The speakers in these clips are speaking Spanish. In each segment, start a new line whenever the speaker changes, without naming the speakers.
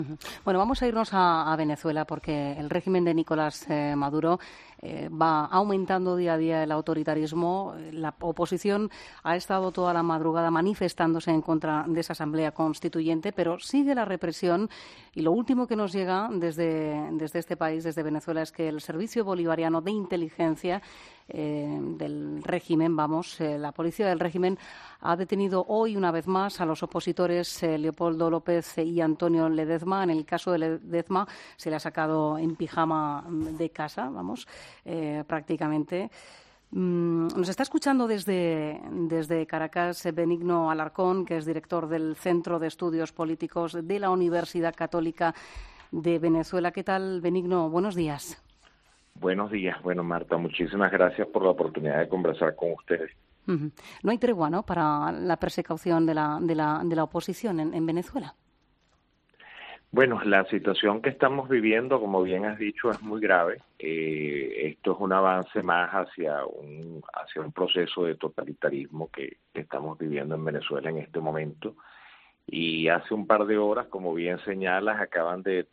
Bueno, vamos a irnos a Venezuela porque el régimen de Nicolás Maduro va aumentando día a día el autoritarismo. La oposición ha estado toda la madrugada manifestándose en contra de esa asamblea constituyente, pero sigue la represión. Y lo último que nos llega desde este país, desde Venezuela, es que el Servicio Bolivariano de Inteligencia del régimen, la policía del régimen ha detenido hoy una vez más a los opositores Leopoldo López y Antonio Ledezma. En el caso de Ledezma se le ha sacado en pijama de casa, prácticamente. Nos está escuchando desde Caracas Benigno Alarcón, que es director del Centro de Estudios Políticos de la Universidad Católica de Venezuela. ¿Qué tal, Benigno? Buenos días.
Buenos días. Bueno, Marta, muchísimas gracias por la oportunidad de conversar con ustedes.
No hay tregua, ¿no?, para la persecución de la oposición en Venezuela.
Bueno, la situación que estamos viviendo, como bien has dicho, es muy grave. Esto es un avance más hacia un proceso de totalitarismo que estamos viviendo en Venezuela en este momento. Y hace un par de horas, como bien señalas, acaban de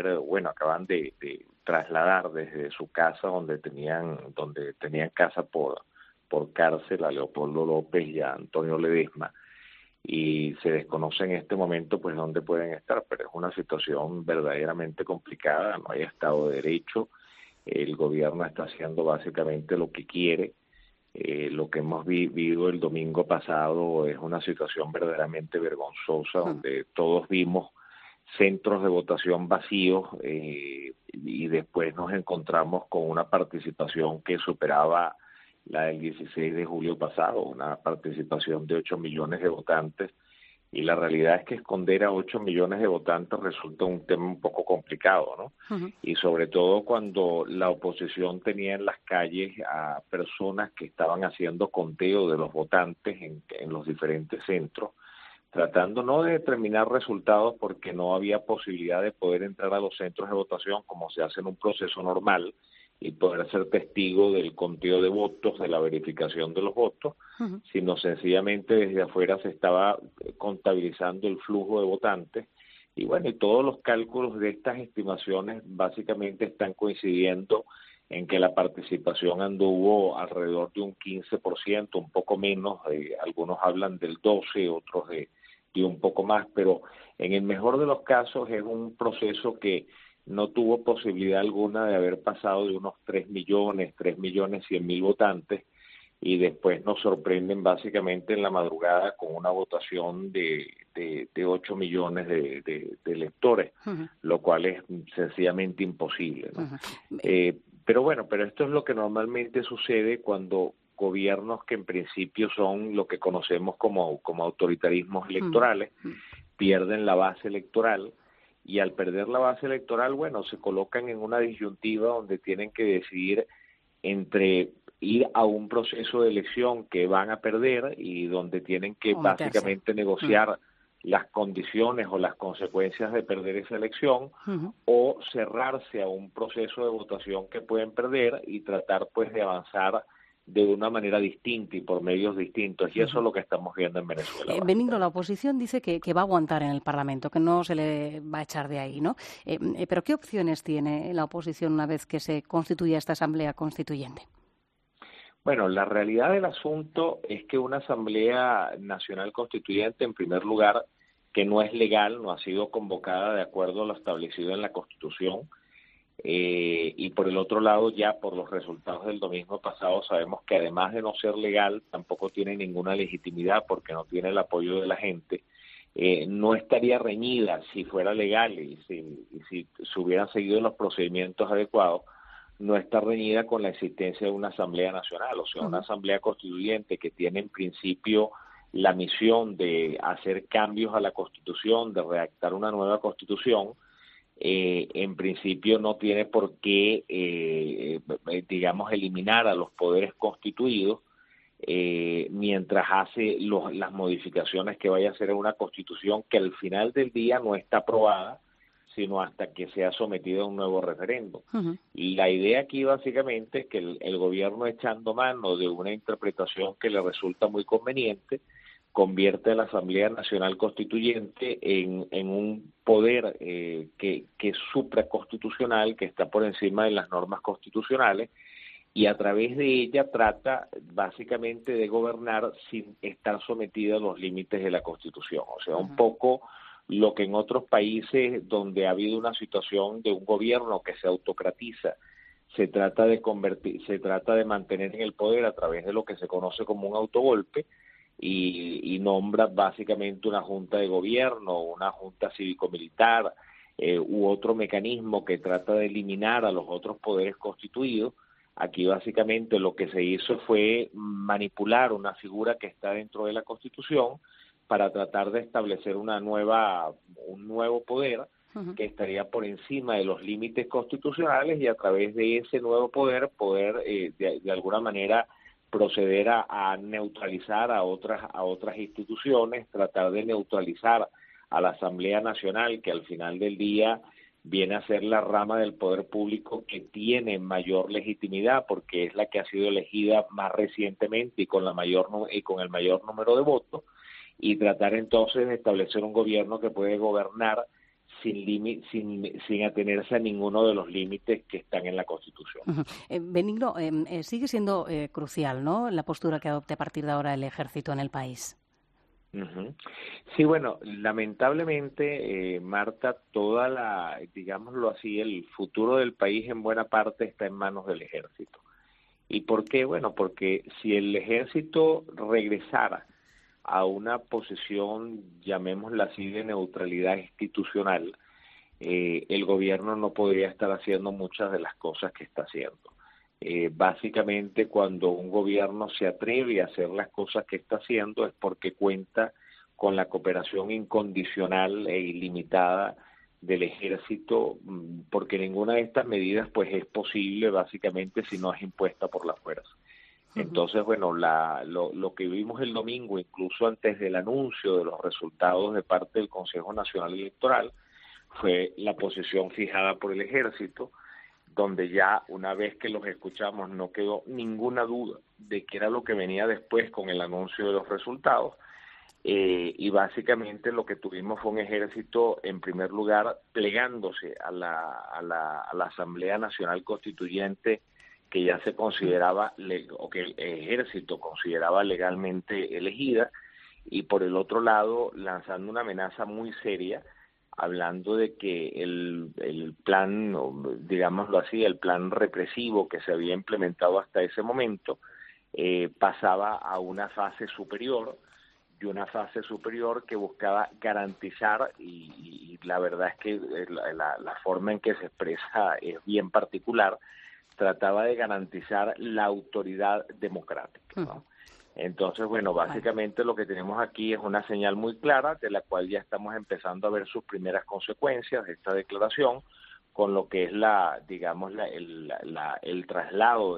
trasladar desde su casa donde tenían casa por cárcel a Leopoldo López y a Antonio Ledezma, y se desconoce en este momento pues dónde pueden estar, pero es una situación verdaderamente complicada. No hay Estado de Derecho, el gobierno está haciendo básicamente lo que quiere. Lo que hemos vivido el domingo pasado es una situación verdaderamente vergonzosa, donde todos vimos centros de votación vacíos, y después nos encontramos con una participación que superaba la del 16 de julio pasado, una participación de 8 millones de votantes, y la realidad es que esconder a 8 millones de votantes resulta un tema un poco complicado, ¿no? Y sobre todo cuando la oposición tenía en las calles a personas que estaban haciendo conteo de los votantes en los diferentes centros, tratando no de determinar resultados porque no había posibilidad de poder entrar a los centros de votación como se hace en un proceso normal, y poder ser testigo del conteo de votos, de la verificación de los votos, sino sencillamente desde afuera se estaba contabilizando el flujo de votantes. Y bueno, y todos los cálculos de estas estimaciones básicamente están coincidiendo en que la participación anduvo alrededor de un 15%, un poco menos, algunos hablan del 12%, otros de un poco más, pero en el mejor de los casos es un proceso que no tuvo posibilidad alguna de haber pasado de unos 3.100.000 votantes, y después nos sorprenden básicamente en la madrugada con una votación de 8 millones de electores, lo cual es sencillamente imposible, ¿no? Pero esto es lo que normalmente sucede cuando gobiernos que en principio son lo que conocemos como autoritarismos electorales, pierden la base electoral. Y al perder la base electoral, se colocan en una disyuntiva donde tienen que decidir entre ir a un proceso de elección que van a perder y donde tienen que básicamente negociar las condiciones o las consecuencias de perder esa elección, o cerrarse a un proceso de votación que pueden perder y tratar pues de avanzar de una manera distinta y por medios distintos, y eso es lo que estamos viendo en Venezuela.
Benigno, la oposición dice que va a aguantar en el Parlamento, que no se le va a echar de ahí, ¿no? Pero ¿qué opciones tiene la oposición una vez que se constituya esta Asamblea Constituyente?
Bueno, la realidad del asunto es que una Asamblea Nacional Constituyente, en primer lugar, que no es legal, no ha sido convocada de acuerdo a lo establecido en la Constitución, y por el otro lado, ya por los resultados del domingo pasado, sabemos que además de no ser legal, tampoco tiene ninguna legitimidad porque no tiene el apoyo de la gente. No estaría reñida si fuera legal y si se hubieran seguido los procedimientos adecuados. No está reñida con la existencia de una Asamblea Nacional, o sea, una Asamblea Constituyente que tiene en principio la misión de hacer cambios a la Constitución, de redactar una nueva Constitución. En principio no tiene por qué, eliminar a los poderes constituidos, mientras hace las modificaciones que vaya a hacer en una Constitución que al final del día no está aprobada, sino hasta que sea sometido a un nuevo referendo. Y la idea aquí básicamente es que el gobierno, echando mano de una interpretación que le resulta muy conveniente, convierte a la Asamblea Nacional Constituyente en un poder que es supraconstitucional, que está por encima de las normas constitucionales, y a través de ella trata básicamente de gobernar sin estar sometida a los límites de la Constitución. O sea, un poco lo que en otros países donde ha habido una situación de un gobierno que se autocratiza, se trata de mantener en el poder a través de lo que se conoce como un autogolpe, y nombra básicamente una junta de gobierno, una junta cívico-militar u otro mecanismo que trata de eliminar a los otros poderes constituidos. Aquí básicamente lo que se hizo fue manipular una figura que está dentro de la Constitución para tratar de establecer un nuevo poder que estaría por encima de los límites constitucionales, y a través de ese nuevo poder de alguna manera proceder a neutralizar a otras instituciones, tratar de neutralizar a la Asamblea Nacional, que al final del día viene a ser la rama del poder público que tiene mayor legitimidad, porque es la que ha sido elegida más recientemente y con el mayor número de votos, y tratar entonces de establecer un gobierno que puede gobernar sin atenerse a ninguno de los límites que están en la Constitución.
Benigno, sigue siendo crucial, ¿no?, la postura que adopte a partir de ahora el Ejército en el país.
Sí, bueno, lamentablemente, Marta, digámoslo así, el futuro del país en buena parte está en manos del Ejército. ¿Y por qué? Bueno, porque si el Ejército regresara a una posición, llamémosla así, de neutralidad institucional, el gobierno no podría estar haciendo muchas de las cosas que está haciendo. Básicamente, cuando un gobierno se atreve a hacer las cosas que está haciendo es porque cuenta con la cooperación incondicional e ilimitada del Ejército, porque ninguna de estas medidas pues es posible básicamente si no es impuesta por la fuerza. Entonces, bueno, lo que vimos el domingo, incluso antes del anuncio de los resultados de parte del Consejo Nacional Electoral, fue la posición fijada por el Ejército, donde ya una vez que los escuchamos no quedó ninguna duda de qué era lo que venía después con el anuncio de los resultados, y básicamente lo que tuvimos fue un Ejército, en primer lugar, plegándose a la Asamblea Nacional Constituyente, que ya se consideraba, o que el Ejército consideraba legalmente elegida, y por el otro lado lanzando una amenaza muy seria, hablando de que el plan, digámoslo así, el plan represivo que se había implementado hasta ese momento, pasaba a una fase superior, y una fase superior que buscaba garantizar, y la verdad es que la forma en que se expresa es bien particular, trataba de garantizar la autoridad democrática, ¿no? Entonces, bueno, básicamente lo que tenemos aquí es una señal muy clara de la cual ya estamos empezando a ver sus primeras consecuencias de esta declaración, con lo que es el traslado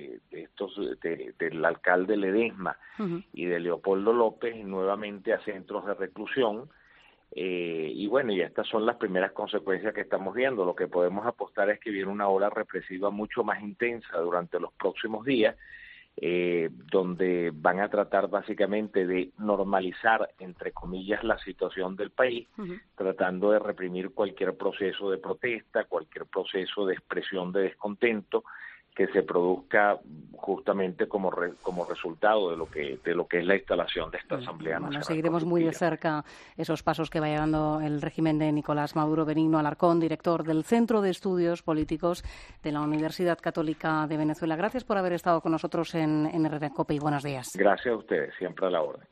del alcalde Ledesma y de Leopoldo López nuevamente a centros de reclusión. Y bueno, y estas son las primeras consecuencias que estamos viendo. Lo que podemos apostar es que viene una ola represiva mucho más intensa durante los próximos días, donde van a tratar básicamente de normalizar, entre comillas, la situación del país, tratando de reprimir cualquier proceso de protesta, cualquier proceso de expresión de descontento que se produzca justamente como resultado de lo que es la instalación de esta Asamblea Nacional.
Bueno, seguiremos muy de cerca esos pasos que vaya dando el régimen de Nicolás Maduro. Benigno Alarcón, director del Centro de Estudios Políticos de la Universidad Católica de Venezuela. Gracias por haber estado con nosotros en RR COPE y buenos días.
Gracias a ustedes, siempre a la orden.